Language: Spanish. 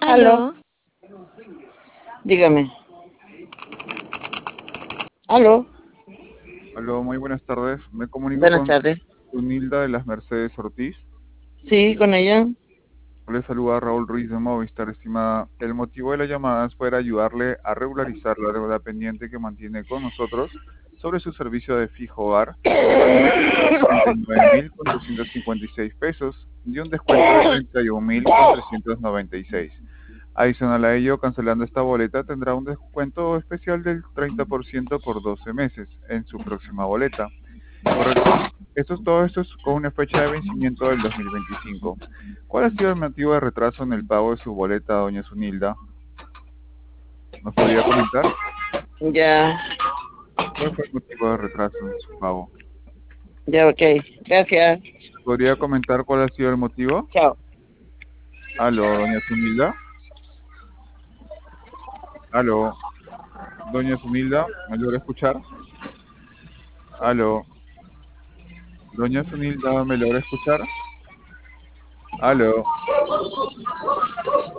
Aló, Aló, dígame. Aló, Aló, muy buenas tardes. Me comunico buenas con tardes. Unilda de las Mercedes Ortiz. Sí, con ella. Le saluda Raúl Ruiz de Movistar, estimada. El motivo de la llamada es para ayudarle a regularizar la deuda pendiente que mantiene con nosotros sobre su servicio de fijo hogar por 39.456 pesos y un descuento de 31.396. Adicional a ello, cancelando esta boleta tendrá un descuento especial del 30% por 12 meses en su próxima boleta. ¿Correcto? Todo esto es con una fecha de vencimiento del 2025. ¿Cuál ha sido el motivo de retraso en el pago de su boleta, doña Zunilda? ¿Nos podría comentar? Ya, ¿Cuál fue el motivo de retraso en su pago? ya, ok. Gracias. ¿Podría comentar cuál ha sido el motivo? Chao. Aló, doña Zunilda. Aló, doña Zunilda. ¿Me logra escuchar? Aló, doña Zunilda, ¿me logra escuchar? Aló.